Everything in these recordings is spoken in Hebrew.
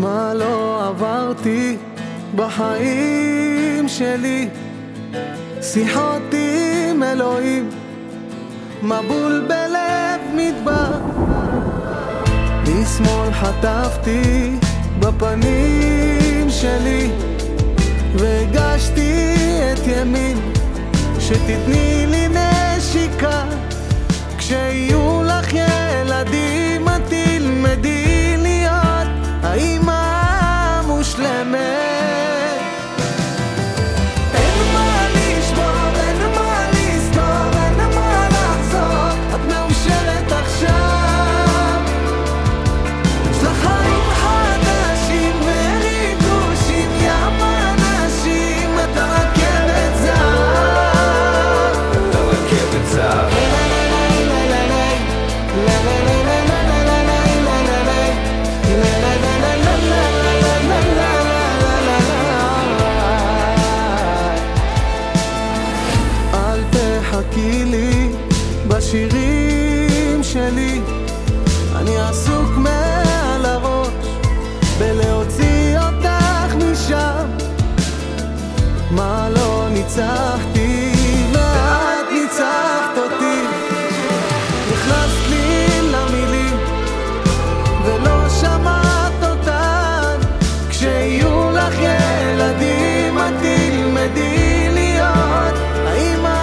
מה לא עברתי בחיים שלי, שיחות עם אלוהים, מבול בלב מדבר. משמאל חטפתי בפנים שלי, והגשתי את ימין, שתתני לי נשיקה. כשיהיו לך ילדים את תלמדי להיות האמא המושלמת. אין מה לשבור, אין מה לסגור, אין מה לחזור, את מאושרת עכשיו. יש לך חיים חדשים וריגושים, ים אנשים, את הרכבת זהב. את הרכבת זהב. חכי לי בשירים שלי, אני עסוק מעל הראש בלהוציא אותך משם. מה לא ניצחתי ואת ניצחת אותי, נכנסת לי למילים ולא שמעת אותן. כשיהיו לך ילדים את תלמדי להיות האמא.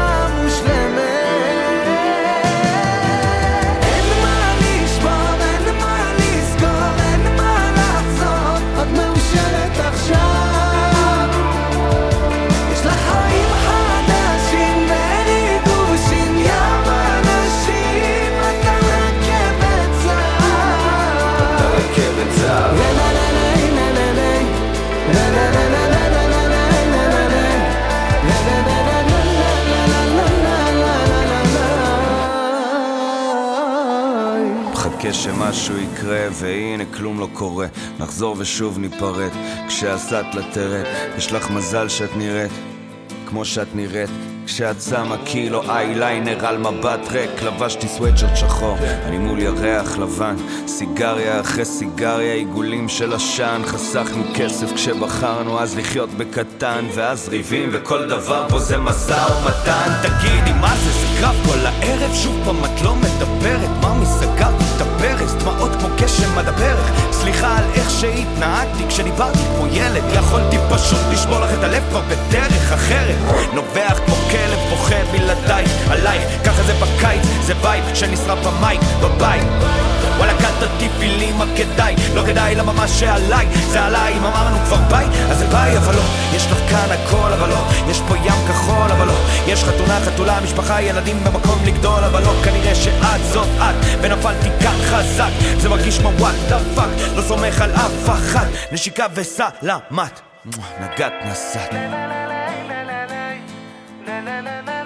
חכה שמשהו יקרה והנה כלום לא קורה, נחזור ושוב ניפרד כשעשת לתרד. יש לך מזל שאת נראית כמו שאת נראית, כשאת שמה קילו אייליינר על מבט ריק. לבשתי סוויטשרט שחור, אני מול ירח לבן, סיגריה אחרי סיגריה, עיגולים של עשן. חסכנו כסף כשבחרנו אז לחיות בקטן, ואז ריבים וכל דבר פה זה משא ומתן. תגידי מה זה, זה קרב כל הערב, שוב פעם את לא מדברת. ממי סגרתי את הברז, דמעות כמו גשם עד הברך. סליחה על איך שהתנהגתי כשדיברתי כמו ילד, יכולתי פשוט לשבור לך את הלב כבר בדרך אחרת. נובח כמו כלב פוחד בלעדיי עלייך, ככה זה בקיץ, זה וייב שנשרף המייק בבית. וואלה קטע טיפילי מה כדאי, לא כדאי למה מה שעליי זה עליי. אם אמרנו כבר ביי אז זה ביי, אבל לא, יש לך כאן הכל אבל לא, יש פה ים כחול אבל לא, יש חתונה חתולה משפחה ילדים במקום לגדול אבל לא, כנראה שאת זאת את ונפלתי כאן חזק. זה מרגיש כמו what the fuck, לא סומך על אף אחת. נשיקה וסלמת, נגעת נסעת.